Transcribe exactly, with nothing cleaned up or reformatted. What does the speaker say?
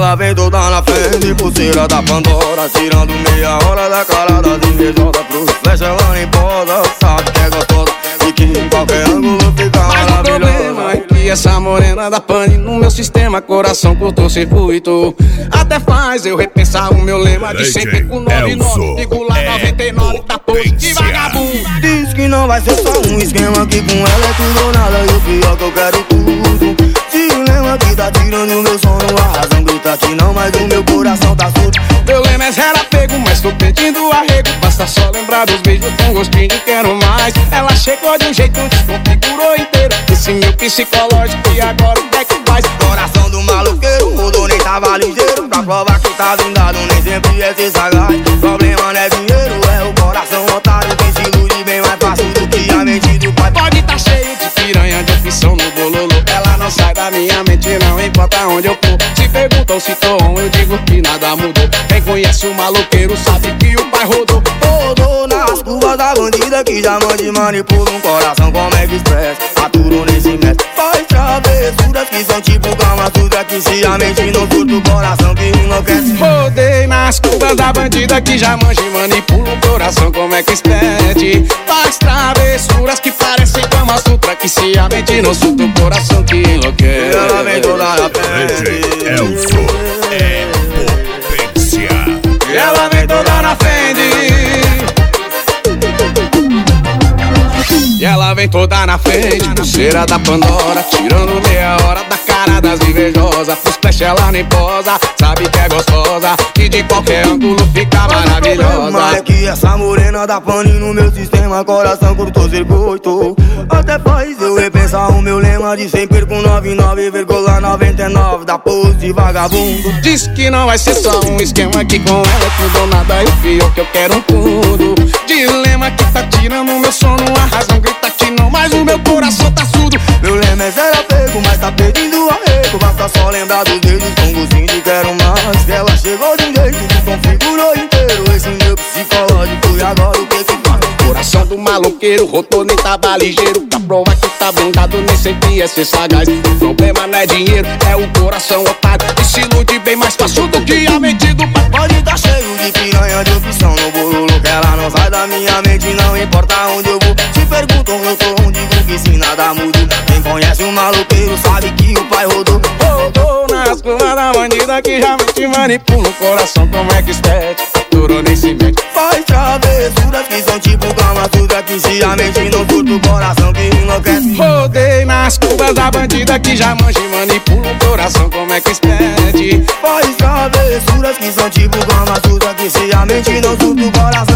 ela vem toda na frente, pulseira da Pandora, tirando meia hora da cara das invejosas. Pro flecha ela nem posa, sabe que é gostosa e que em qualquer ângulo fica maravilhosa. Mas o problema é que essa morena da pane no meu sistema, coração cortou circuito. Até faz eu repensar o meu lema de sempre com nove nove, digo lá noventa e nove, tá pose de vagabundo. Diz que não vai ser só um esquema, que com ela é tudo ou nada, e o pior que eu quero tudo. Dilema que tá tirando meu sono, a razão grita que não, mas o meu coração tá surdo. Meu lema é zero apego, mas tô pedindo arrego. Basta só lembrar dos beijos com gostinho de quero mais. Ela chegou de um jeito, desconfigurou inteiro esse meu psicológico, e agora o que é que faz? Coração do maloqueiro, mudou, nem tava ligeiro. Pra provar que tá blindado, nem sempre é ser sagaz. Problema não é dinheiro, é o coração otário. Tem se ilude bem mais fácil do que a mente do pai. Pode tá cheio de piranha, de opção no bololô. Ela não sai da minha mente, não importa onde eu for. Se perguntam se tô on, eu digo que nada mudou. Quem conhece o maloqueiro sabe que o pai rodou. Rodou nas curvas da bandida que já mande manipula um coração como é que expressa. Aturou nesse mestre, faz travessuras que são tipo Kama Sutra, que se a mente não surta o coração que enlouquece. Rodei nas curvas da bandida que já manja e manipula o coração como é que expede. Faz travessuras que parecem Kama Sutra, que se a mente não surta o coração que enlouquece. Ela vem toda na frente, Elson é potência. Ela vem toda na frente, e ela vem toda na frente, pulseira da Pandora, tirando meia hora da cara das invejosas. Pros flash ela nem posa, sabe que é gostosa e de qualquer ângulo fica maravilhosa. Mas é que essa morena da pane no meu sistema, coração cortou circuito. Até faz eu repensar o meu lema de sempre com noventa e nove vírgula noventa e nove, da pose de vagabundo. Diz que não vai ser só um esquema, que com ela é tudo ou nada, e o pior que eu quero um tudo. Dilema que tá tirando meu sono, a razão grita que não, mas o meu coração tá surdo. Meu lema é zero apego, mas tá pedindo arrego. Basta só lembrar dos dedos com gostinho de quero mais. Ela chegou de um jeito que configurou inteiro esse meu psicológico, e agora o que que faz? Coração do maloqueiro, rodou, nem tava ligeiro. Pra provar que tá blindado, nem sempre é ser sagaz. O problema não é dinheiro, é o coração otário, que se ilude bem mais fácil do que a mente do pai. Pode tá cheio de piranha, de opção no bololo, que ela não sai da minha mente, não importa onde eu vou. Se perguntam eu tô onde, digo que se nada muda. Quem conhece o maloqueiro sabe que o pai rodou. Rodou nas curvas da bandida que já te manipula o coração como é que expede. Aturou nem se mete, faz travessuras que são tipo Kama Sutra, que se a mente não surta o coração que enlouquece. Rodei nas curvas da bandida que já manja e manipula o coração como é que expede. Faz travessuras que são tipo Kama Sutra, que se a mente não surta o coração